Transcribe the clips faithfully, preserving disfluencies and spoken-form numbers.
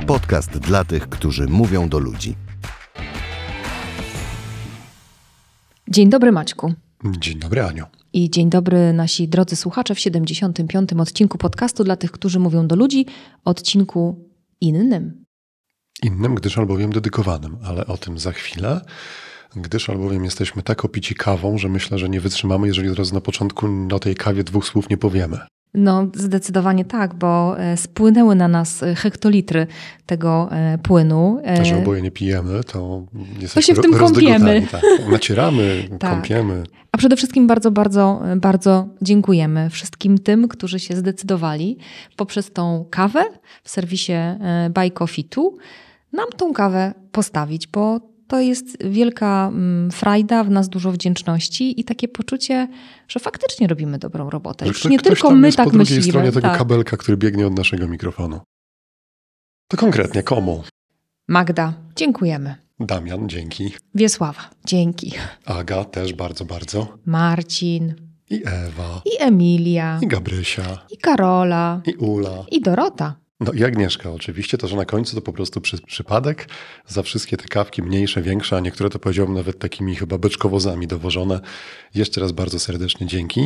Podcast dla tych, którzy mówią do ludzi. Dzień dobry, Maćku. Dzień dobry, Aniu. I dzień dobry nasi drodzy słuchacze w siedemdziesiątym piątym odcinku podcastu dla tych, którzy mówią do ludzi, odcinku innym. Innym, gdyż albowiem dedykowanym, ale o tym za chwilę. Gdyż albowiem jesteśmy tak opici kawą, że myślę, że nie wytrzymamy, jeżeli od razu na początku o tej kawie dwóch słów nie powiemy. No zdecydowanie tak, bo spłynęły na nas hektolitry tego płynu. A że oboje nie pijemy, to jesteśmy to się w tym kąpiemy. Tak. Nacieramy, tak. Kąpiemy. A przede wszystkim bardzo, bardzo, bardzo dziękujemy wszystkim tym, którzy się zdecydowali poprzez tą kawę w serwisie Buy Coffee Two nam tą kawę postawić, bo to jest wielka frajda, w nas dużo wdzięczności i takie poczucie, że faktycznie robimy dobrą robotę. Już nie tylko my tak myślimy. Po drugiej stronie tego tak. kabelka, który biegnie od naszego mikrofonu. To konkretnie komu? Magda, dziękujemy. Damian, dzięki. Wiesława, dzięki. Aga, też bardzo, bardzo. Marcin. I Ewa. I Emilia. I Gabrysia. I Karola. I Ula. I Dorota. No i Agnieszka oczywiście, to że na końcu to po prostu przy, przypadek za wszystkie te kawki mniejsze, większe, a niektóre to powiedziałbym nawet takimi chyba beczkowozami dowożone. Jeszcze raz bardzo serdecznie dzięki.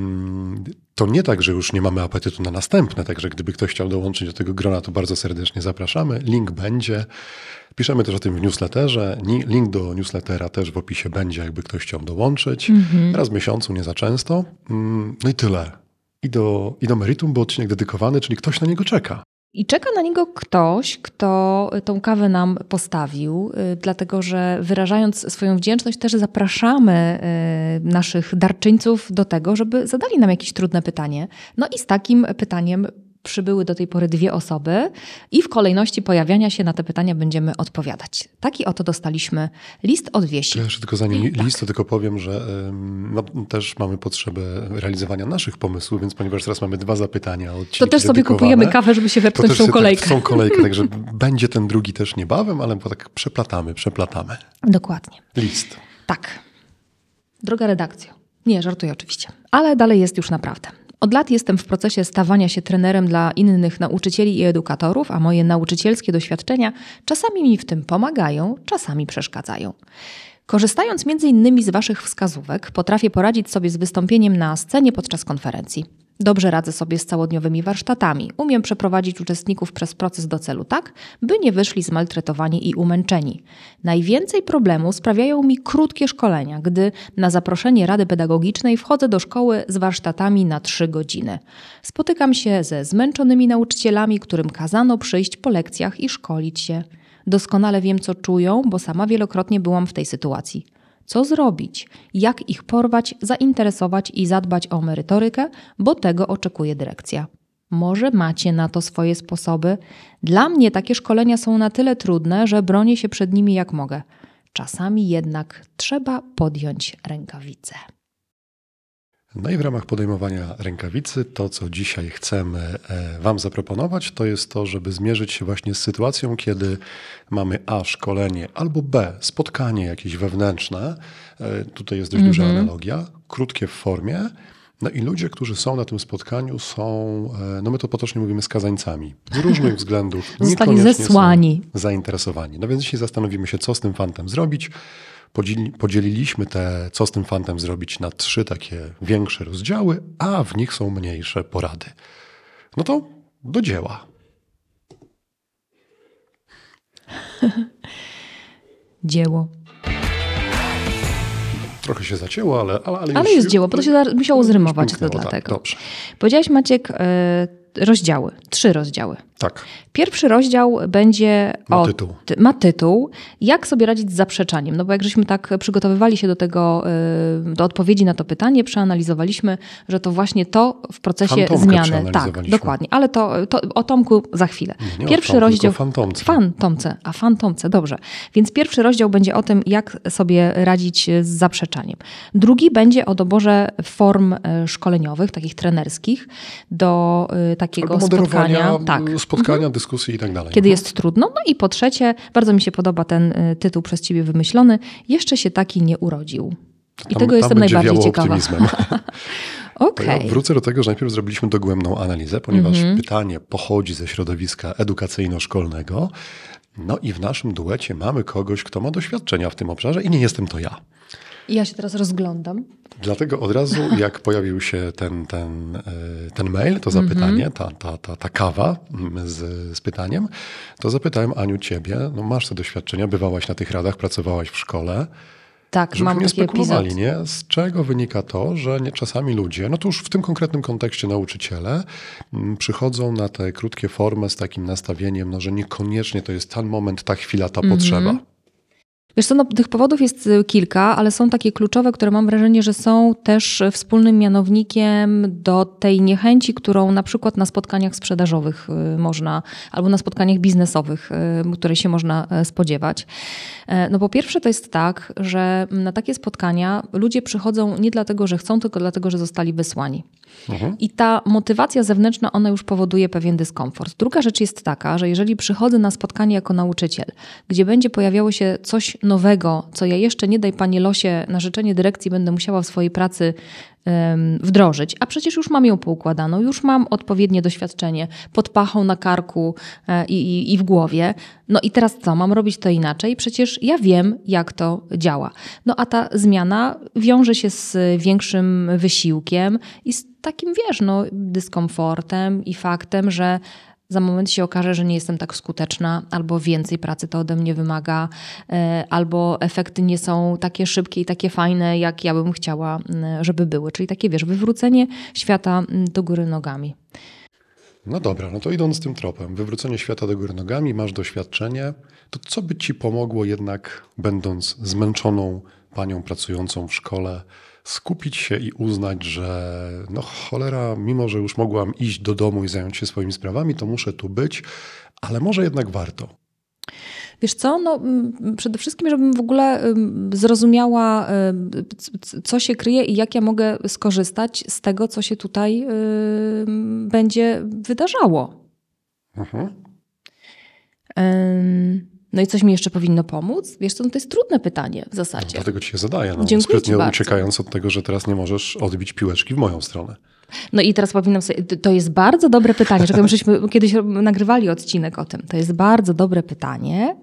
To nie tak, że już nie mamy apetytu na następne, także gdyby ktoś chciał dołączyć do tego grona, to bardzo serdecznie zapraszamy. Link będzie. Piszemy też o tym w newsletterze. Link do newslettera też w opisie będzie, jakby ktoś chciał dołączyć. Mhm. Raz w miesiącu, nie za często. No i tyle. I do, I do meritum, bo odcinek dedykowany, czyli ktoś na niego czeka. I czeka na niego ktoś, kto tą kawę nam postawił, dlatego że wyrażając swoją wdzięczność też zapraszamy naszych darczyńców do tego, żeby zadali nam jakieś trudne pytanie. No i z takim pytaniem przybyły do tej pory dwie osoby i w kolejności pojawiania się na te pytania będziemy odpowiadać. Taki oto dostaliśmy list od Wiesi. To jeszcze tylko zanim tak. list, to tylko powiem, że no, też mamy potrzebę realizowania naszych pomysłów, więc ponieważ teraz mamy dwa zapytania od To też sobie kupujemy kawę, żeby się wepchnąć w tą kolejkę. Tak, w tą kolejkę, także będzie ten drugi też niebawem, ale tak przeplatamy, przeplatamy. Dokładnie. List. Tak. Droga redakcja. Nie, żartuję oczywiście. Ale dalej jest już naprawdę. Od lat jestem w procesie stawania się trenerem dla innych nauczycieli i edukatorów, a moje nauczycielskie doświadczenia czasami mi w tym pomagają, czasami przeszkadzają. Korzystając między innymi z Waszych wskazówek, potrafię poradzić sobie z wystąpieniem na scenie podczas konferencji. Dobrze radzę sobie z całodniowymi warsztatami. Umiem przeprowadzić uczestników przez proces do celu tak, by nie wyszli zmaltretowani i umęczeni. Najwięcej problemu sprawiają mi krótkie szkolenia, gdy na zaproszenie Rady Pedagogicznej wchodzę do szkoły z warsztatami na trzy godziny. Spotykam się ze zmęczonymi nauczycielami, którym kazano przyjść po lekcjach i szkolić się. Doskonale wiem, co czują, bo sama wielokrotnie byłam w tej sytuacji. Co zrobić? Jak ich porwać, zainteresować i zadbać o merytorykę, bo tego oczekuje dyrekcja. Może macie na to swoje sposoby? Dla mnie takie szkolenia są na tyle trudne, że bronię się przed nimi jak mogę. Czasami jednak trzeba podjąć rękawice. No i w ramach podejmowania rękawicy to, co dzisiaj chcemy Wam zaproponować, to jest to, żeby zmierzyć się właśnie z sytuacją, kiedy mamy A, szkolenie, albo B, spotkanie jakieś wewnętrzne. Tutaj jest dość mm-hmm. duża analogia, krótkie w formie. No i ludzie, którzy są na tym spotkaniu są, no my to potocznie mówimy, skazańcami. Z różnych względów. Zostali zesłani. Są zainteresowani. No więc dzisiaj zastanowimy się, co z tym fantem zrobić. Podzieliliśmy te, co z tym fantem zrobić, na trzy takie większe rozdziały, a w nich są mniejsze porady. No to do dzieła. Dzieło. Trochę się zacięło, ale... Ale, ale, ale już, jest dzieło, bo to się musiało zrymować, to dlatego. Tak, dobrze. Powiedziałeś, Maciek, y, rozdziały, trzy rozdziały. Tak. Pierwszy rozdział będzie ma o, tytuł. Ty, ma tytuł. Jak sobie radzić z zaprzeczaniem? No bo jak żeśmy tak przygotowywali się do tego, do odpowiedzi na to pytanie, przeanalizowaliśmy, że to właśnie to w procesie Fantomkę zmiany. Tak, dokładnie. Ale to, to o Tomku za chwilę. Nie, nie pierwszy o Tomku, rozdział. Fantomce. Fantomce. A fantomce, dobrze. Więc pierwszy rozdział będzie o tym, jak sobie radzić z zaprzeczaniem. Drugi będzie o doborze form szkoleniowych, takich trenerskich, do takiego Albo spotkania. Tak. Spotkania, mhm. dyskusji i tak dalej. Kiedy jest trudno. No i po trzecie, bardzo mi się podoba ten tytuł przez Ciebie wymyślony, jeszcze się taki nie urodził. I tam, tego tam jestem najbardziej ciekawa. Okej. Ja wrócę do tego, że najpierw zrobiliśmy dogłębną analizę, ponieważ Mhm. pytanie pochodzi ze środowiska edukacyjno-szkolnego. No i w naszym duecie mamy kogoś, kto ma doświadczenia w tym obszarze i nie jestem to ja. Ja się teraz rozglądam. Dlatego od razu, jak pojawił się ten, ten, ten mail, to zapytanie, ta, ta, ta, ta kawa z, z pytaniem, to zapytałem Aniu ciebie, no masz te doświadczenia, bywałaś na tych radach, pracowałaś w szkole. Tak, mam Żebyśmy nie taki spekulowali, epizod. nie? Z czego wynika to, że nie, czasami ludzie, no to już w tym konkretnym kontekście nauczyciele, m, przychodzą na te krótkie formy z takim nastawieniem, no, że niekoniecznie to jest ten moment, ta chwila, ta potrzeba. Wiesz co, no, tych powodów jest y, kilka, ale są takie kluczowe, które mam wrażenie, że są też wspólnym mianownikiem do tej niechęci, którą na przykład na spotkaniach sprzedażowych y, można, albo na spotkaniach biznesowych, y, której się można y, spodziewać. E, No po pierwsze to jest tak, że na takie spotkania ludzie przychodzą nie dlatego, że chcą, tylko dlatego, że zostali wysłani. Mhm. I ta motywacja zewnętrzna, ona już powoduje pewien dyskomfort. Druga rzecz jest taka, że jeżeli przychodzę na spotkanie jako nauczyciel, gdzie będzie pojawiało się coś nowego, co ja jeszcze, nie daj Panie losie, na życzenie dyrekcji będę musiała w swojej pracy em, wdrożyć, a przecież już mam ją poukładaną, już mam odpowiednie doświadczenie pod pachą, na karku e, i, i, i w głowie. No i teraz co? Mam robić to inaczej? Przecież ja wiem, jak to działa. No a ta zmiana wiąże się z większym wysiłkiem i z takim, wiesz, no, dyskomfortem i faktem, że za moment się okaże, że nie jestem tak skuteczna, albo więcej pracy to ode mnie wymaga, e, albo efekty nie są takie szybkie i takie fajne, jak ja bym chciała, m, żeby były. Czyli takie, wiesz, wywrócenie świata m, do góry nogami. No dobra, no to idąc tym tropem, wywrócenie świata do góry nogami, masz doświadczenie, to co by ci pomogło jednak, będąc zmęczoną panią pracującą w szkole, skupić się i uznać, że no cholera, mimo że już mogłam iść do domu i zająć się swoimi sprawami, to muszę tu być, ale może jednak warto. Wiesz co, no, m, przede wszystkim, żebym w ogóle ym, zrozumiała, ym, c- c- co się kryje i jak ja mogę skorzystać z tego, co się tutaj ym, będzie wydarzało. Mhm. Ym, No i coś mi jeszcze powinno pomóc? Wiesz co, no to jest trudne pytanie w zasadzie. Dlatego ci je zadaję, no, Dziękuję ci sprytnie bardzo. uciekając od tego, że teraz nie możesz odbić piłeczki w moją stronę. No i teraz powinnam sobie, to jest bardzo dobre pytanie, że żeśmy kiedyś nagrywali odcinek o tym. To jest bardzo dobre pytanie.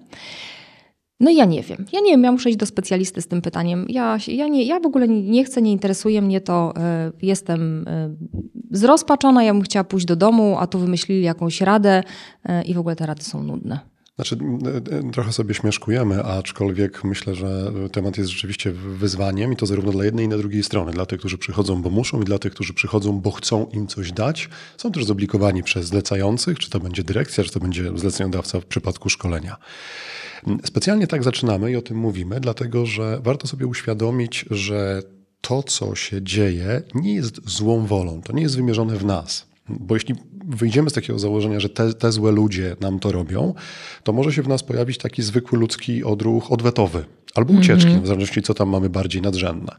No ja nie wiem. Ja nie wiem, ja muszę iść do specjalisty z tym pytaniem. Ja, się- ja, nie, ja w ogóle nie, nie chcę, nie interesuje mnie to. Y, jestem y, zrozpaczona, ja bym chciała pójść do domu, a tu wymyślili jakąś radę y, i w ogóle te rady są nudne. Znaczy, y, y, trochę sobie śmieszkujemy, aczkolwiek myślę, że temat jest rzeczywiście wyzwaniem i to zarówno dla jednej i dla drugiej strony. Dla tych, którzy przychodzą, bo muszą i dla tych, którzy przychodzą, bo chcą im coś dać. Są też zobligowani przez zlecających, czy to będzie dyrekcja, czy to będzie zleceniodawca w przypadku szkolenia. Specjalnie tak zaczynamy i o tym mówimy, dlatego że warto sobie uświadomić, że to, co się dzieje, nie jest złą wolą, to nie jest wymierzone w nas. Bo jeśli wyjdziemy z takiego założenia, że te, te złe ludzie nam to robią, to może się w nas pojawić taki zwykły ludzki odruch odwetowy albo ucieczki, mm-hmm. w zależności co tam mamy bardziej nadrzędne.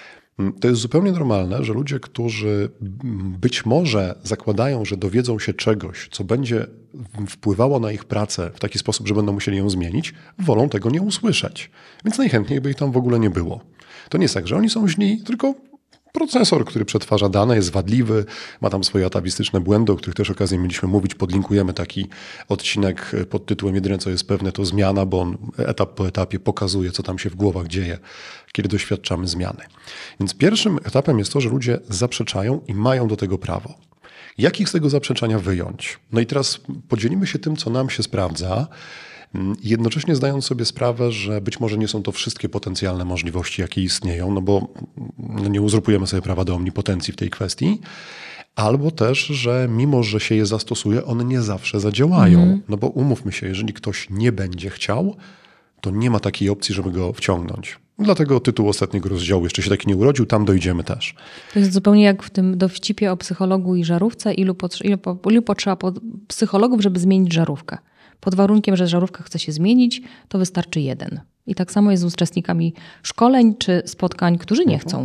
To jest zupełnie normalne, że ludzie, którzy być może zakładają, że dowiedzą się czegoś, co będzie wpływało na ich pracę w taki sposób, że będą musieli ją zmienić, wolą tego nie usłyszeć. Więc najchętniej by ich tam w ogóle nie było. To nie jest tak, że oni są źli, tylko procesor, który przetwarza dane, jest wadliwy, ma tam swoje atawistyczne błędy, o których też okazję mieliśmy mówić. Podlinkujemy taki odcinek pod tytułem Jedyne co jest pewne to zmiana, bo on etap po etapie pokazuje, co tam się w głowach dzieje, kiedy doświadczamy zmiany. Więc pierwszym etapem jest to, że ludzie zaprzeczają i mają do tego prawo. Jak ich z tego zaprzeczania wyjąć? No i teraz podzielimy się tym, co nam się sprawdza, jednocześnie zdając sobie sprawę, że być może nie są to wszystkie potencjalne możliwości, jakie istnieją, no bo no nie uzurpujemy sobie prawa do omnipotencji w tej kwestii, albo też, że mimo, że się je zastosuje, one nie zawsze zadziałają. Mm. No bo umówmy się, jeżeli ktoś nie będzie chciał, to nie ma takiej opcji, żeby go wciągnąć. Dlatego tytuł ostatniego rozdziału jeszcze się taki nie urodził, tam dojdziemy też. To jest zupełnie jak w tym dowcipie o psychologu i żarówce, ilu, potrze- ilu, po- ilu potrzeba pod psychologów, żeby zmienić żarówkę. Pod warunkiem, że żarówka chce się zmienić, to wystarczy jeden. I tak samo jest z uczestnikami szkoleń czy spotkań, którzy nie chcą.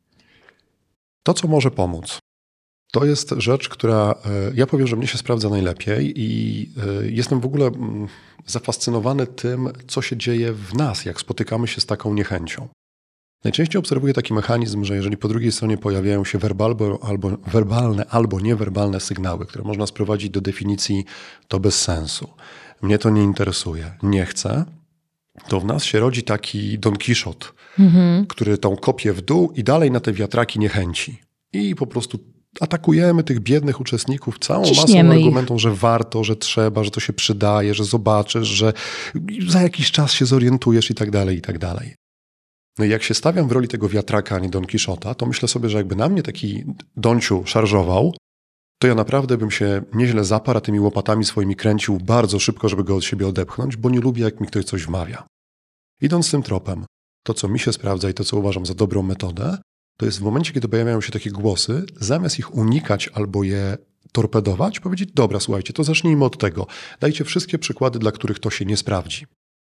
To, co może pomóc, to jest rzecz, która, ja powiem, że mnie się sprawdza najlepiej i jestem w ogóle zafascynowany tym, co się dzieje w nas, jak spotykamy się z taką niechęcią. Najczęściej obserwuję taki mechanizm, że jeżeli po drugiej stronie pojawiają się werbalne albo, werbalne albo niewerbalne sygnały, które można sprowadzić do definicji to bez sensu, mnie to nie interesuje, nie chcę, to w nas się rodzi taki Don Kiszot, mhm. który tą kopie w dół i dalej na te wiatraki niechęci. I po prostu atakujemy tych biednych uczestników całą Ciśniemy masą argumentów, że warto, że trzeba, że to się przydaje, że zobaczysz, że za jakiś czas się zorientujesz i tak dalej, i tak dalej. No i jak się stawiam w roli tego wiatraka, a nie Don Kiszota, to myślę sobie, że jakby na mnie taki Donciu szarżował, to ja naprawdę bym się nieźle zaparł, a tymi łopatami swoimi kręcił bardzo szybko, żeby go od siebie odepchnąć, bo nie lubię, jak mi ktoś coś wmawia. Idąc tym tropem, to co mi się sprawdza i to co uważam za dobrą metodę, to jest w momencie, kiedy pojawiają się takie głosy, zamiast ich unikać albo je torpedować, powiedzieć, dobra, słuchajcie, to zacznijmy od tego. Dajcie wszystkie przykłady, dla których to się nie sprawdzi.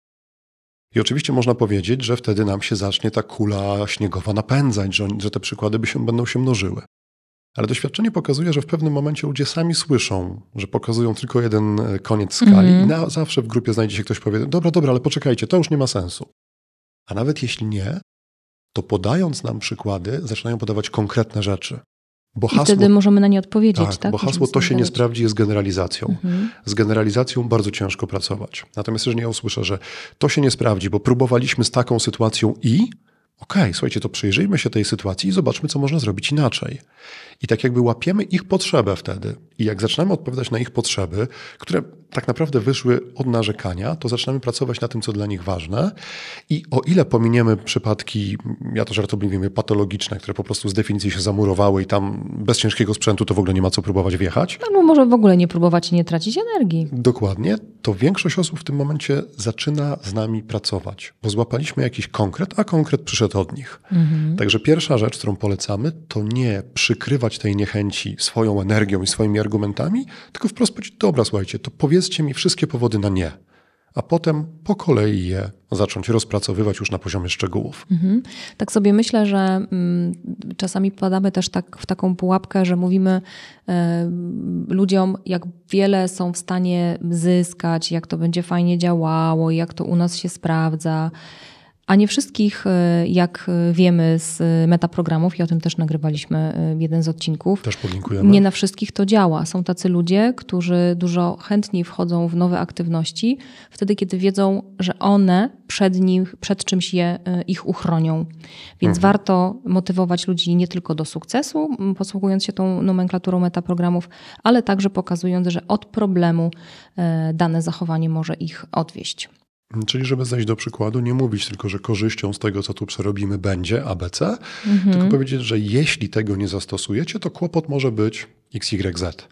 I oczywiście można powiedzieć, że wtedy nam się zacznie ta kula śniegowa napędzać, że, że te przykłady by się, będą się mnożyły. Ale doświadczenie pokazuje, że w pewnym momencie ludzie sami słyszą, że pokazują tylko jeden koniec skali mm. i na, zawsze w grupie znajdzie się ktoś, kto powie, dobra, dobra, ale poczekajcie, to już nie ma sensu. A nawet jeśli nie, to podając nam przykłady, zaczynają podawać konkretne rzeczy. Bo I hasło, wtedy możemy na nie odpowiedzieć, tak? tak? Bo hasło to się nie sprawdzi jest generalizacją. Mhm. Z generalizacją bardzo ciężko pracować. Natomiast jeżeli ja usłyszę, że to się nie sprawdzi, bo próbowaliśmy z taką sytuacją i okej, okay, słuchajcie, to przyjrzyjmy się tej sytuacji i zobaczmy, co można zrobić inaczej. I tak jakby łapiemy ich potrzebę wtedy. I jak zaczynamy odpowiadać na ich potrzeby, które tak naprawdę wyszły od narzekania, to zaczynamy pracować na tym, co dla nich ważne. I o ile pominiemy przypadki, ja to żartobliwie mówię, patologiczne, które po prostu z definicji się zamurowały i tam bez ciężkiego sprzętu to w ogóle nie ma co próbować wjechać. No bo może w ogóle nie próbować i nie tracić energii. Dokładnie. To większość osób w tym momencie zaczyna z nami pracować, bo złapaliśmy jakiś konkret, a konkret przyszedł od nich. Mhm. Także pierwsza rzecz, którą polecamy, to nie przykrywać tej niechęci swoją energią i swoimi argumentami, tylko wprost powiedzieć, dobra, słuchajcie, to powiedzcie mi wszystkie powody na nie, a potem po kolei je zacząć rozpracowywać już na poziomie szczegółów. Mhm. Tak sobie myślę, że mm, czasami wpadamy też tak w taką pułapkę, że mówimy y, ludziom, jak wiele są w stanie zyskać, jak to będzie fajnie działało, jak to u nas się sprawdza. A nie wszystkich, jak wiemy z metaprogramów, i o tym też nagrywaliśmy jeden z odcinków, też podlinkujemy. Nie na wszystkich to działa. Są tacy ludzie, którzy dużo chętniej wchodzą w nowe aktywności, wtedy kiedy wiedzą, że one przed, nim, przed czymś je, ich uchronią. Więc mhm. warto motywować ludzi nie tylko do sukcesu, posługując się tą nomenklaturą metaprogramów, ale także pokazując, że od problemu dane zachowanie może ich odwieść. Czyli żeby zejść do przykładu, nie mówić tylko, że korzyścią z tego, co tu przerobimy, będzie A B C, mhm. tylko powiedzieć, że jeśli tego nie zastosujecie, to kłopot może być X Y Z.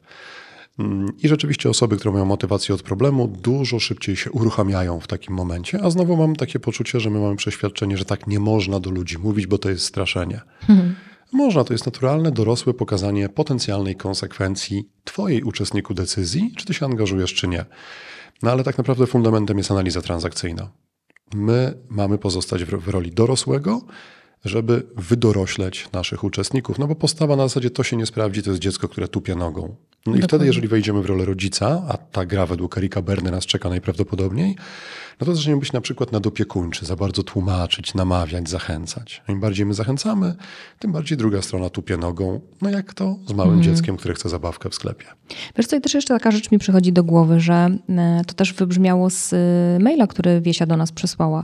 I rzeczywiście osoby, które mają motywację od problemu, dużo szybciej się uruchamiają w takim momencie, a znowu mam takie poczucie, że my mamy przeświadczenie, że tak nie można do ludzi mówić, bo to jest straszenie. Mhm. Można, to jest naturalne, dorosłe pokazanie potencjalnej konsekwencji twojej uczestniku decyzji, czy ty się angażujesz, czy nie. No ale tak naprawdę fundamentem jest analiza transakcyjna. My mamy pozostać w, w roli dorosłego, żeby wydorośleć naszych uczestników. No bo postawa na zasadzie to się nie sprawdzi, to jest dziecko, które tupie nogą. No Dokładnie. I wtedy, jeżeli wejdziemy w rolę rodzica, a ta gra według Erika Berny nas czeka najprawdopodobniej, no to zaczniemy być na przykład nadopiekuńczy, za bardzo tłumaczyć, namawiać, zachęcać. Im bardziej my zachęcamy, tym bardziej druga strona tupie nogą. No jak to z małym mhm. dzieckiem, które chce zabawkę w sklepie. Wiesz co, i też jeszcze taka rzecz mi przychodzi do głowy, że to też wybrzmiało z maila, który Wiesia do nas przysłała,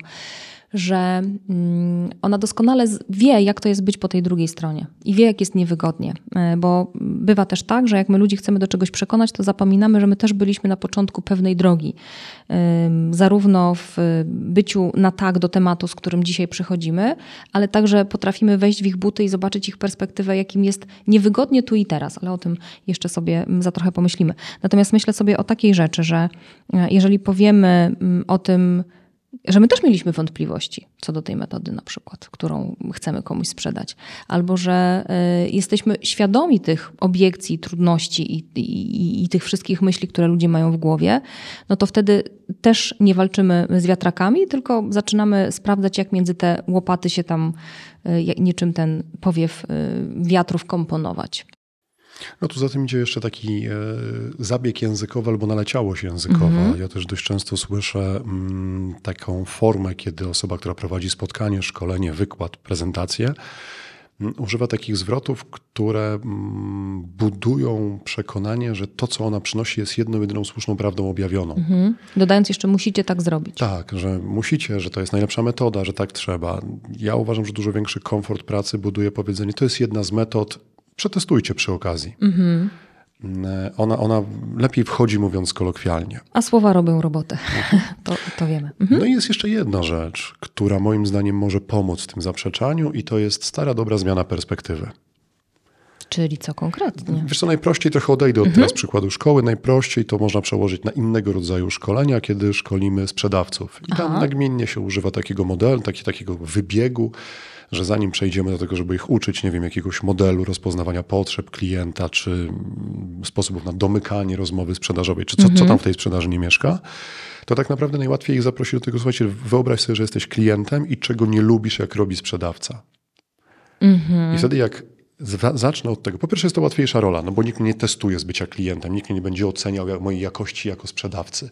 że ona doskonale wie, jak to jest być po tej drugiej stronie i wie, jak jest niewygodnie, bo bywa też tak, że jak my ludzi chcemy do czegoś przekonać, to zapominamy, że my też byliśmy na początku pewnej drogi, zarówno w byciu na tak do tematu, z którym dzisiaj przychodzimy, ale także potrafimy wejść w ich buty i zobaczyć ich perspektywę, jakim jest niewygodnie tu i teraz, ale o tym jeszcze sobie za trochę pomyślimy. Natomiast myślę sobie o takiej rzeczy, że jeżeli powiemy o tym, że my też mieliśmy wątpliwości co do tej metody na przykład, którą chcemy komuś sprzedać. Albo że y, jesteśmy świadomi tych obiekcji, trudności i, i, i tych wszystkich myśli, które ludzie mają w głowie, no to wtedy też nie walczymy z wiatrakami, tylko zaczynamy sprawdzać, jak między te łopaty się tam y, niczym ten powiew y, wiatru wkomponować. No tu za tym idzie jeszcze taki e, zabieg językowy albo naleciałość językowa. Mhm. Ja też dość często słyszę mm, taką formę, kiedy osoba, która prowadzi spotkanie, szkolenie, wykład, prezentację, mm, używa takich zwrotów, które mm, budują przekonanie, że to, co ona przynosi, jest jedną, jedyną słuszną prawdą objawioną. Mhm. Dodając jeszcze, musicie tak zrobić. Tak, że musicie, że to jest najlepsza metoda, że tak trzeba. Ja uważam, że dużo większy komfort pracy buduje powiedzenie, to jest jedna z metod, przetestujcie przy okazji. Mhm. Ona, ona lepiej wchodzi, mówiąc kolokwialnie. A słowa robią robotę. to, to wiemy. Mhm. No i jest jeszcze jedna rzecz, która moim zdaniem może pomóc w tym zaprzeczaniu i to jest stara, dobra zmiana perspektywy. Czyli co konkretnie? Wiesz co, najprościej, trochę odejdę od mhm. teraz przykładu szkoły, najprościej to można przełożyć na innego rodzaju szkolenia, kiedy szkolimy sprzedawców. I tam Aha. nagminnie się używa takiego modelu, taki, takiego wybiegu, że zanim przejdziemy do tego, żeby ich uczyć, nie wiem, jakiegoś modelu rozpoznawania potrzeb klienta, czy sposobów na domykanie rozmowy sprzedażowej, czy co, mhm. co tam w tej sprzedaży nie mieszka, to tak naprawdę najłatwiej ich zaprosić do tego, słuchajcie, wyobraź sobie, że jesteś klientem i czego nie lubisz, jak robi sprzedawca. Mhm. I wtedy jak zacznę od tego, po pierwsze jest to łatwiejsza rola, no bo nikt mnie nie testuje z bycia klientem, nikt mnie nie będzie oceniał mojej jakości jako sprzedawcy.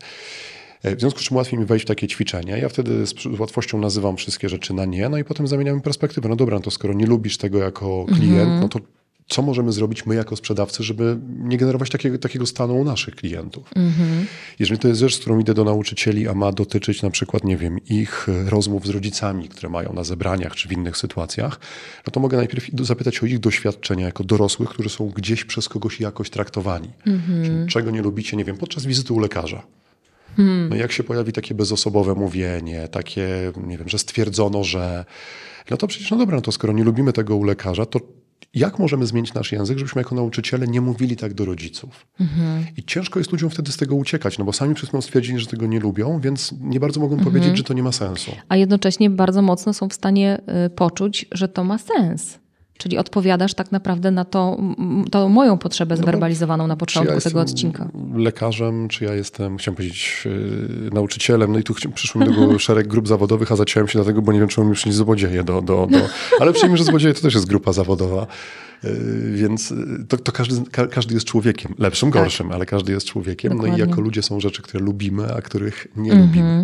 W związku z czym łatwiej mi wejść w takie ćwiczenia. Ja wtedy z łatwością nazywam wszystkie rzeczy na nie, no i potem zamieniamy perspektywę. No dobra, no to skoro nie lubisz tego jako klient, mm-hmm. no to co możemy zrobić my jako sprzedawcy, żeby nie generować takiego, takiego stanu u naszych klientów? Mm-hmm. Jeżeli to jest rzecz, z którą idę do nauczycieli, a ma dotyczyć na przykład, nie wiem, ich rozmów z rodzicami, które mają na zebraniach czy w innych sytuacjach, no to mogę najpierw zapytać o ich doświadczenia jako dorosłych, którzy są gdzieś przez kogoś jakoś traktowani. Mm-hmm. Czyli czego nie lubicie, nie wiem, podczas wizyty u lekarza. Hmm. No jak się pojawi takie bezosobowe mówienie, takie, nie wiem, że stwierdzono, że no to przecież, no dobra, no to skoro nie lubimy tego u lekarza, to jak możemy zmienić nasz język, żebyśmy jako nauczyciele nie mówili tak do rodziców? Mhm. I ciężko jest ludziom wtedy z tego uciekać, no bo sami przed chwilą stwierdzili, że tego nie lubią, więc nie bardzo mogą mhm. powiedzieć, że to nie ma sensu. A jednocześnie bardzo mocno są w stanie y, poczuć, że to ma sens. Czyli odpowiadasz tak naprawdę na to, to moją potrzebę zwerbalizowaną na początku ja tego odcinka. Lekarzem, czy ja jestem, chciałem powiedzieć, yy, nauczycielem. No i tu przyszło mi do głowy szereg grup zawodowych, a zaciąłem się dlatego, bo nie wiem, czy mam już nie złodzieje do, do, do... Ale przyjmijmy, że złodzieje to też jest grupa zawodowa. Yy, więc to, to każdy, ka, każdy jest człowiekiem. Lepszym, tak. gorszym, ale każdy jest człowiekiem. Dokładnie. No i jako ludzie są rzeczy, które lubimy, a których nie mm-hmm. lubimy.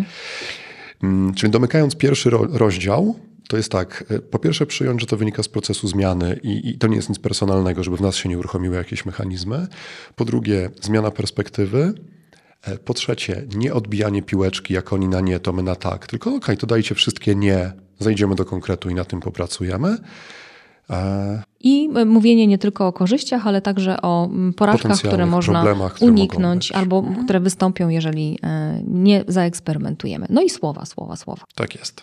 Yy, czyli domykając pierwszy ro, rozdział, to jest tak, po pierwsze przyjąć, że to wynika z procesu zmiany i, i to nie jest nic personalnego, żeby w nas się nie uruchomiły jakieś mechanizmy. Po drugie, zmiana perspektywy. Po trzecie, nie odbijanie piłeczki, jak oni na nie, to my na tak. Tylko okej, okay, to dajcie wszystkie nie, zejdziemy do konkretu i na tym popracujemy. I mówienie nie tylko o korzyściach, ale także o porażkach, które można które uniknąć albo które wystąpią, jeżeli nie zaeksperymentujemy. No i słowa, słowa, słowa. Tak jest.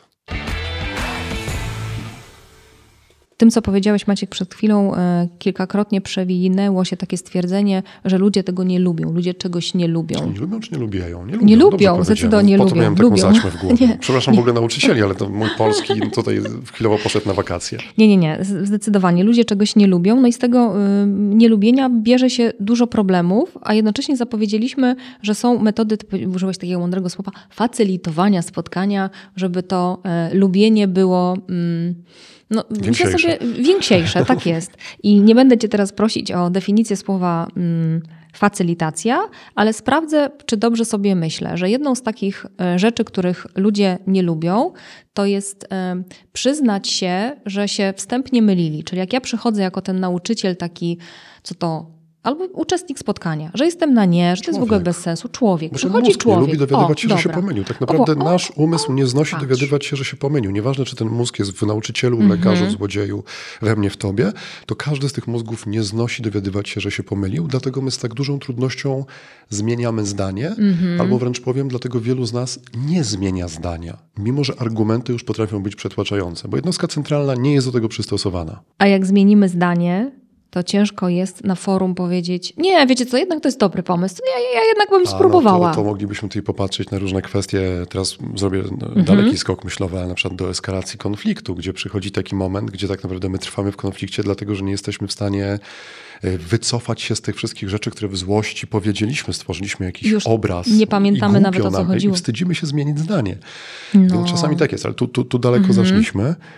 Tym, co powiedziałeś, Maciek, przed chwilą e, kilkakrotnie przewinęło się takie stwierdzenie, że ludzie tego nie lubią, ludzie czegoś nie lubią. Czy nie lubią, czy nie lubią? Nie lubią, nie lubią zdecydowanie nie lubią. Po to miałem taką zaćmę w głowie. Nie, Przepraszam nie. w ogóle nauczycieli, ale to mój polski tutaj chwilowo poszedł na wakacje. Nie, nie, nie. Zdecydowanie. Ludzie czegoś nie lubią. No i z tego y, nielubienia bierze się dużo problemów, a jednocześnie zapowiedzieliśmy, że są metody, ty użyłeś takiego mądrego słowa, facylitowania spotkania, żeby to y, lubienie było... Y, No, myślę sobie więksiejsze, tak jest. I nie będę cię teraz prosić o definicję słowa mm, facylitacja, ale sprawdzę, czy dobrze sobie myślę, że jedną z takich rzeczy, których ludzie nie lubią, to jest e, przyznać się, że się wstępnie mylili. Czyli jak ja przychodzę jako ten nauczyciel taki, co to... Albo uczestnik spotkania, że jestem na nie, że człowiek. To jest w ogóle bez sensu. Człowiek. Bo Przychodzi mózg człowiek. Nie lubi dowiadywać o, się, dobra. że się pomylił. Tak naprawdę o, o, nasz umysł nie znosi patrz. dowiadywać się, że się pomylił. Nieważne, czy ten mózg jest w nauczycielu, mm-hmm. lekarzu, złodzieju, we mnie, w tobie, to każdy z tych mózgów nie znosi dowiadywać się, że się pomylił. Dlatego my z tak dużą trudnością zmieniamy zdanie, mm-hmm. albo wręcz powiem, dlatego wielu z nas nie zmienia zdania. Mimo, że argumenty już potrafią być przytłaczające, bo jednostka centralna nie jest do tego przystosowana. A jak zmienimy zdanie, to ciężko jest na forum powiedzieć, nie, wiecie co, jednak to jest dobry pomysł, ja, ja jednak bym A, spróbowała. No to, to moglibyśmy tutaj popatrzeć na różne kwestie, teraz zrobię mhm. daleki skok myślowy, ale na przykład do eskalacji konfliktu, gdzie przychodzi taki moment, gdzie tak naprawdę my trwamy w konflikcie, dlatego że nie jesteśmy w stanie wycofać się z tych wszystkich rzeczy, które w złości powiedzieliśmy, stworzyliśmy jakiś Już obraz. Nie pamiętamy nawet, o co chodziło. I wstydzimy się zmienić zdanie. No. Więc czasami tak jest, ale tu, tu, tu daleko mhm. zaszliśmy.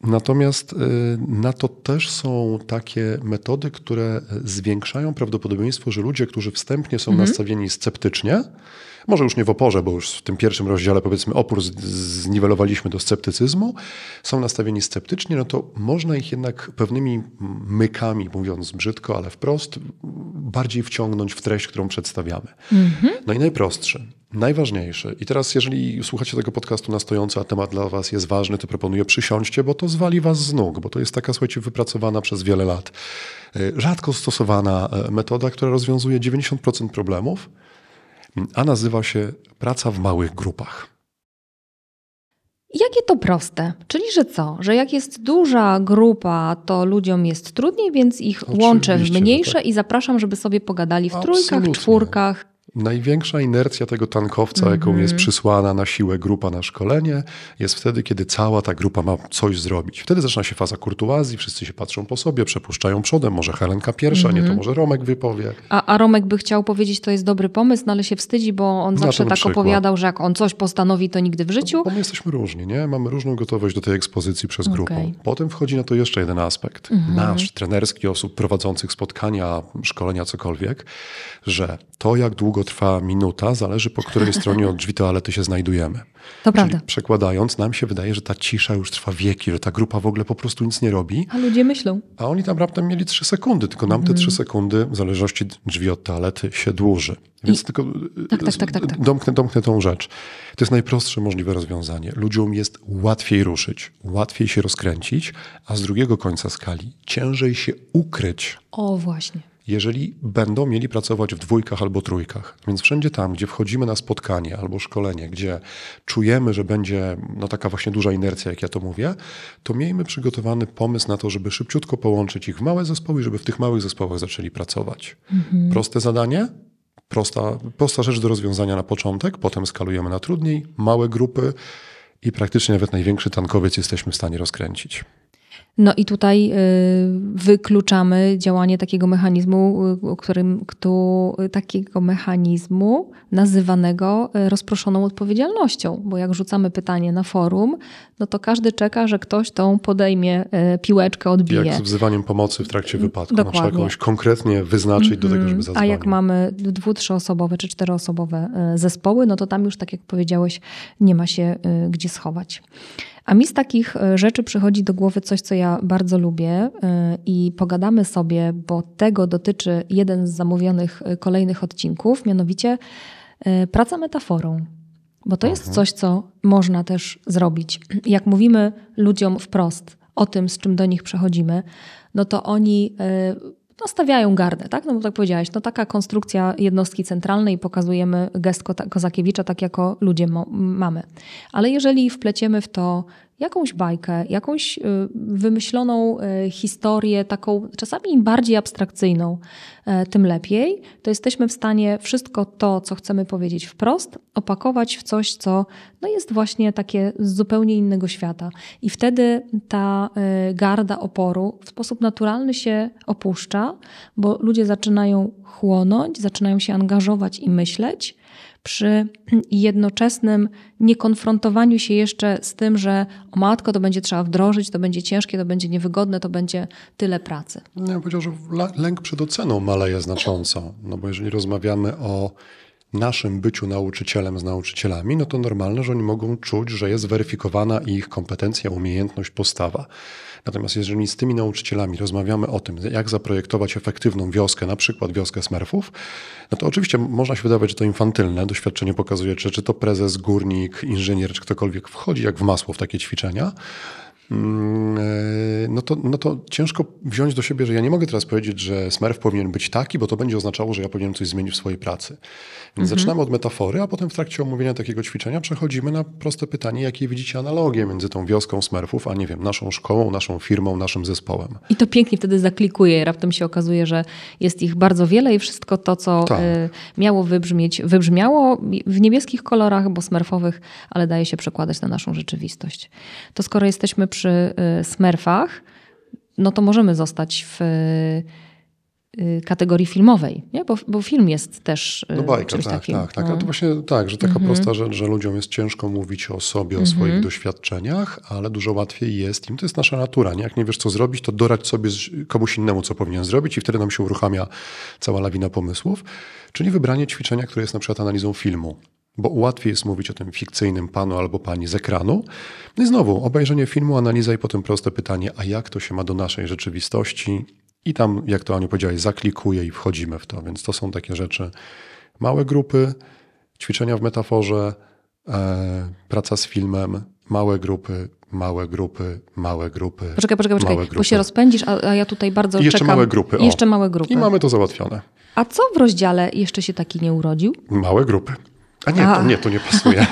Natomiast na to też są takie metody, które zwiększają prawdopodobieństwo, że ludzie, którzy wstępnie są mhm. nastawieni sceptycznie, może już nie w oporze, bo już w tym pierwszym rozdziale powiedzmy opór zniwelowaliśmy do sceptycyzmu, są nastawieni sceptycznie, no to można ich jednak pewnymi mykami, mówiąc brzydko, ale wprost, bardziej wciągnąć w treść, którą przedstawiamy. Mhm. No i najprostszy, najważniejszy. I teraz jeżeli słuchacie tego podcastu na stojąco, a temat dla was jest ważny, to proponuję przysiądźcie, bo to zwali was z nóg, bo to jest taka, słuchajcie, wypracowana przez wiele lat, rzadko stosowana metoda, która rozwiązuje dziewięćdziesiąt procent problemów, a nazywa się praca w małych grupach. Jakie to proste? Czyli, że co? Że jak jest duża grupa, to ludziom jest trudniej, więc ich Oczywiście, łączę w mniejsze tak. i zapraszam, żeby sobie pogadali w Absolutnie. trójkach, czwórkach. Największa inercja tego tankowca, mm-hmm. jaką jest przysłana na siłę grupa na szkolenie, jest wtedy, kiedy cała ta grupa ma coś zrobić. Wtedy zaczyna się faza kurtuazji, wszyscy się patrzą po sobie, przepuszczają przodem, może Helenka pierwsza, mm-hmm. nie, to może Romek wypowie. A, a Romek by chciał powiedzieć, to jest dobry pomysł, no ale się wstydzi, bo on na zawsze tak przykład. opowiadał, że jak on coś postanowi, to nigdy w życiu. No, bo my jesteśmy różni, nie? Mamy różną gotowość do tej ekspozycji przez grupę. Okay. Potem wchodzi na to jeszcze jeden aspekt. Mm-hmm. Nasz, trenerski, osób prowadzących spotkania, szkolenia, cokolwiek, że to, jak długo trwa minuta, zależy po której stronie od drzwi toalety się znajdujemy. To Czyli prawda. Przekładając, nam się wydaje, że ta cisza już trwa wieki, że ta grupa w ogóle po prostu nic nie robi. A ludzie myślą. A oni tam raptem mieli trzy sekundy, tylko nam te trzy mm. sekundy w zależności drzwi od toalety się dłuży. Więc I... tylko tak, tak, tak, tak, tak. Domknę, domknę tą rzecz. To jest najprostsze możliwe rozwiązanie. Ludziom jest łatwiej ruszyć, łatwiej się rozkręcić, a z drugiego końca skali ciężej się ukryć. O, właśnie. Jeżeli będą mieli pracować w dwójkach albo trójkach. Więc wszędzie tam, gdzie wchodzimy na spotkanie albo szkolenie, gdzie czujemy, że będzie no, taka właśnie duża inercja, jak ja to mówię, to miejmy przygotowany pomysł na to, żeby szybciutko połączyć ich w małe zespoły i żeby w tych małych zespołach zaczęli pracować. Mhm. Proste zadanie, prosta, prosta rzecz do rozwiązania na początek, potem skalujemy na trudniej, małe grupy i praktycznie nawet największy tankowiec jesteśmy w stanie rozkręcić. No i tutaj wykluczamy działanie takiego mechanizmu, którym, kto, takiego mechanizmu nazywanego rozproszoną odpowiedzialnością, bo jak rzucamy pytanie na forum, no to każdy czeka, że ktoś tą podejmie piłeczkę, odbije. Jak z wzywaniem pomocy w trakcie wypadku. Dokładnie. No, trzeba kogoś konkretnie wyznaczyć mm-hmm. do tego, żeby zadzwonił. A jak mamy dwu-, trzyosobowe czy czteroosobowe zespoły, no to tam już, tak jak powiedziałeś, nie ma się gdzie schować. A mi z takich rzeczy przychodzi do głowy coś, co ja bardzo lubię i pogadamy sobie, bo tego dotyczy jeden z zamówionych kolejnych odcinków, mianowicie praca metaforą. Bo to jest coś, co można też zrobić. Jak mówimy ludziom wprost o tym, z czym do nich przechodzimy, no to oni no, stawiają gardę, tak? No bo tak powiedziałaś, no taka konstrukcja jednostki centralnej, pokazujemy gest Kozakiewicza tak jako ludzie mo- mamy. Ale jeżeli wpleciemy w to jakąś bajkę, jakąś wymyśloną historię, taką czasami bardziej abstrakcyjną, tym lepiej, to jesteśmy w stanie wszystko to, co chcemy powiedzieć wprost, opakować w coś, co no jest właśnie takie z zupełnie innego świata. I wtedy ta garda oporu w sposób naturalny się opuszcza, bo ludzie zaczynają chłonąć, zaczynają się angażować i myśleć, przy jednoczesnym niekonfrontowaniu się jeszcze z tym, że o matko, to będzie trzeba wdrożyć, to będzie ciężkie, to będzie niewygodne, to będzie tyle pracy. Ja bym powiedział, że lęk przed oceną maleje znacząco, no bo jeżeli rozmawiamy o naszym byciu nauczycielem z nauczycielami, no to normalne, że oni mogą czuć, że jest weryfikowana ich kompetencja, umiejętność, postawa. Natomiast jeżeli z tymi nauczycielami rozmawiamy o tym, jak zaprojektować efektywną wioskę, na przykład wioskę Smurfów, no to oczywiście można się wydawać, że to infantylne. Doświadczenie pokazuje, że czy to prezes, górnik, inżynier, czy ktokolwiek wchodzi jak w masło w takie ćwiczenia, no to, no to ciężko wziąć do siebie, że ja nie mogę teraz powiedzieć, że Smurf powinien być taki, bo to będzie oznaczało, że ja powinienem coś zmienić w swojej pracy. Więc mhm. zaczynamy od metafory, a potem w trakcie omówienia takiego ćwiczenia przechodzimy na proste pytanie, jakie widzicie analogie między tą wioską Smurfów, a nie wiem, naszą szkołą, naszą firmą, naszym zespołem. I to pięknie wtedy zaklikuje. Raptem się okazuje, że jest ich bardzo wiele i wszystko to, co tak. miało wybrzmieć, wybrzmiało w niebieskich kolorach, bo smurfowych, ale daje się przekładać na naszą rzeczywistość. To skoro jesteśmy przy Smurfach, no to możemy zostać w kategorii filmowej, nie? Bo, bo film jest też No bajka, czymś tak, takim. tak, tak. No. A to właśnie tak, że taka Mhm. prosta rzecz, że ludziom jest ciężko mówić o sobie, o Mhm. swoich doświadczeniach, ale dużo łatwiej jest im. To jest nasza natura, nie? Jak nie wiesz, co zrobić, to doradź sobie z- komuś innemu, co powinien zrobić i wtedy nam się uruchamia cała lawina pomysłów. Czyli wybranie ćwiczenia, które jest na przykład analizą filmu. Bo łatwiej jest mówić o tym fikcyjnym panu albo pani z ekranu. No i znowu, obejrzenie filmu, analiza i potem proste pytanie, a jak to się ma do naszej rzeczywistości? I tam, jak to Aniu powiedziałeś, zaklikuję i wchodzimy w to. Więc to są takie rzeczy. Małe grupy, ćwiczenia w metaforze, e, praca z filmem, małe grupy, małe grupy, małe grupy. Poczekaj, poczekaj, poczekaj, małe bo grupy. się rozpędzisz, a, a ja tutaj bardzo I jeszcze czekam. małe grupy. I jeszcze o. małe grupy. I mamy to załatwione. A co w rozdziale jeszcze się taki nie urodził? Małe grupy. A nie, A. to nie, to nie pasuje.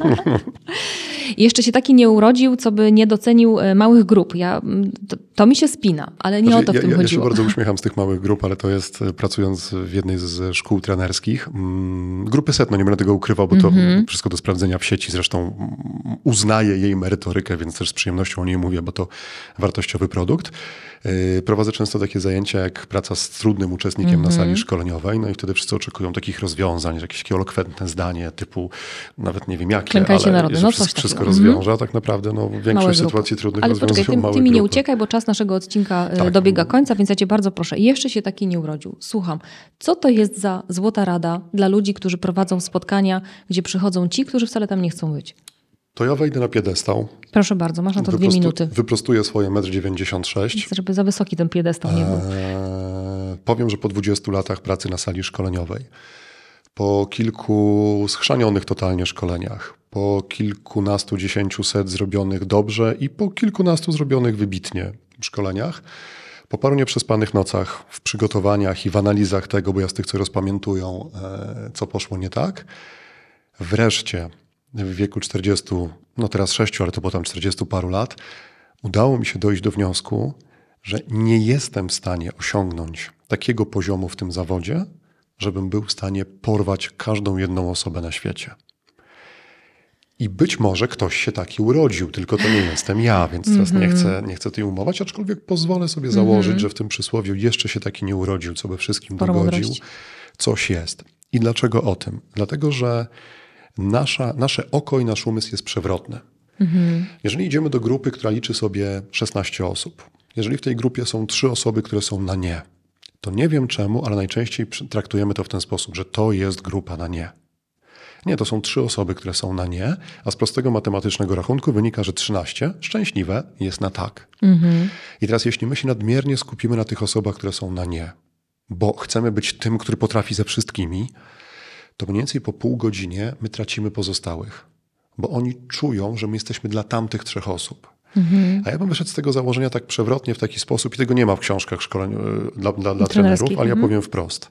I jeszcze się taki nie urodził, co by nie docenił e, małych grup. Ja, m, to, to mi się spina, ale nie Znaczy, o to w ja, tym ja, ja się chodziło. bardzo uśmiecham z tych małych grup, ale to jest e, pracując w jednej z szkół trenerskich. Mm, Grupy setno, nie będę tego ukrywał, bo to Mhm. wszystko do sprawdzenia w sieci. Zresztą mm, uznaję jej merytorykę, więc też z przyjemnością o niej mówię, bo to wartościowy produkt. E, Prowadzę często takie zajęcia jak praca z trudnym uczestnikiem na sali szkoleniowej, no i wtedy wszyscy oczekują takich rozwiązań, że jakieś takie elokwentne zdanie typu, nawet nie wiem jakie, Klękajcie ale narody, że no wszystko, coś wszystko takiego. rozwiąże, a tak naprawdę no, Małe większość grupy. sytuacji trudnych Ale rozwiązują poczekaj, ty, małe ty mi nie grupy. uciekaj, bo czas naszego odcinka e, Tak. dobiega końca, więc ja cię bardzo proszę. I jeszcze się taki nie urodził. Słucham, co to jest za złota rada dla ludzi, którzy prowadzą spotkania, gdzie przychodzą ci, którzy wcale tam nie chcą być? To ja wejdę na piedestał. Proszę bardzo, masz na to dwie Wyprostu- minuty. Wyprostuję swoje metr dziewięćdziesiąt sześć. Żeby za wysoki ten piedestał nie był. Eee, powiem, że po dwudziestu latach pracy na sali szkoleniowej, po kilku schrzanionych totalnie szkoleniach, po kilkunastu, dziesięciuset zrobionych dobrze i po kilkunastu zrobionych wybitnie szkoleniach, po paru nieprzespanych nocach w przygotowaniach i w analizach tego, bo ja z tych, co rozpamiętują, e, co poszło nie tak, wreszcie w wieku czterdziestu, no teraz sześciu, ale to potem czterdziestu paru lat, udało mi się dojść do wniosku, że nie jestem w stanie osiągnąć takiego poziomu w tym zawodzie, żebym był w stanie porwać każdą jedną osobę na świecie. I być może ktoś się taki urodził, tylko to nie jestem ja, więc teraz nie chcę, nie chcę tej umować, aczkolwiek pozwolę sobie założyć, że w tym przysłowiu jeszcze się taki nie urodził, co by wszystkim Sporo dogodził. mądrości. Coś jest. I dlaczego o tym? Dlatego, że nasza, nasze oko i nasz umysł jest przewrotny. Jeżeli idziemy do grupy, która liczy sobie szesnaście osób, jeżeli w tej grupie są trzy osoby, które są na nie, to nie wiem czemu, ale najczęściej przy- traktujemy to w ten sposób, że to jest grupa na nie. Nie, to są trzy osoby, które są na nie, a z prostego matematycznego rachunku wynika, że trzynaście, szczęśliwe, jest na tak. I teraz jeśli my się nadmiernie skupimy na tych osobach, które są na nie, bo chcemy być tym, który potrafi ze wszystkimi, to mniej więcej po pół godzinie my tracimy pozostałych. Bo oni czują, że my jesteśmy dla tamtych trzech osób. A ja bym wyszedł z tego założenia tak przewrotnie w taki sposób, i tego nie ma w książkach szkoleń y, dla, dla, dla trenerów, Trenerskich, ale ja mhm. powiem wprost.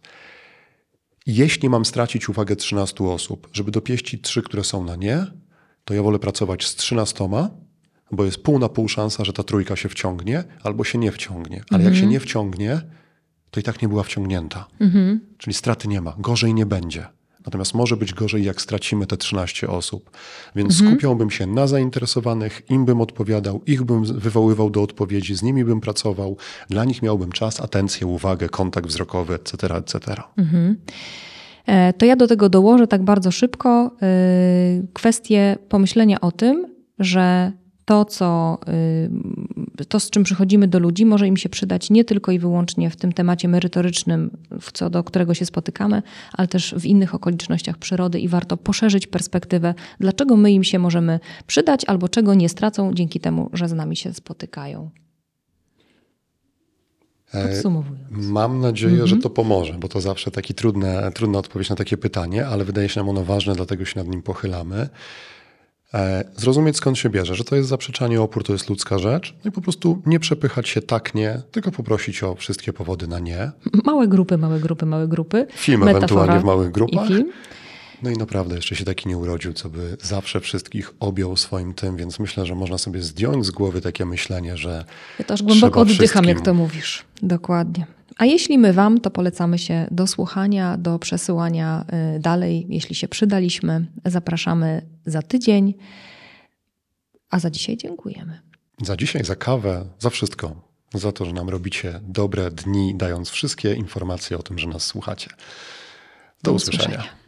Jeśli mam stracić uwagę trzynastu osób, żeby dopieścić trzy, które są na nie, to ja wolę pracować z trzynastoma, bo jest pół na pół szansa, że ta trójka się wciągnie albo się nie wciągnie. Ale jak się nie wciągnie, to i tak nie była wciągnięta. Czyli straty nie ma. Gorzej nie będzie. Natomiast może być gorzej, jak stracimy te trzynaście osób. Więc skupiałbym się na zainteresowanych, im bym odpowiadał, ich bym wywoływał do odpowiedzi, z nimi bym pracował, dla nich miałbym czas, atencję, uwagę, kontakt wzrokowy, et cetera, et cetera. E, To ja do tego dołożę tak bardzo szybko y, kwestię pomyślenia o tym, że to, co, y, to, z czym przychodzimy do ludzi, może im się przydać nie tylko i wyłącznie w tym temacie merytorycznym, w co do którego się spotykamy, ale też w innych okolicznościach przyrody i warto poszerzyć perspektywę, dlaczego my im się możemy przydać albo czego nie stracą dzięki temu, że z nami się spotykają. Podsumowując. Mam nadzieję, że to pomoże, bo to zawsze taki trudne, trudna odpowiedź na takie pytanie, ale wydaje się nam ono ważne, dlatego się nad nim pochylamy. E, Zrozumieć, skąd się bierze, że to jest zaprzeczanie, opór to jest ludzka rzecz, no i po prostu nie przepychać się tak nie, tylko poprosić o wszystkie powody na nie. Małe grupy, małe grupy, małe grupy. Film Metafora ewentualnie w małych grupach. I film. No i naprawdę jeszcze się taki nie urodził, co by zawsze wszystkich objął swoim tym, więc myślę, że można sobie zdjąć z głowy takie myślenie, że Ja też głęboko trzeba oddycham, wszystkim. jak to mówisz. Dokładnie. A jeśli my wam, to polecamy się do słuchania, do przesyłania y, dalej. Jeśli się przydaliśmy, zapraszamy za tydzień. A za dzisiaj dziękujemy. Za dzisiaj, za kawę, za wszystko. za to, że nam robicie dobre dni, dając wszystkie informacje o tym, że nas słuchacie. Do, Do usłyszenia. usłyszenia.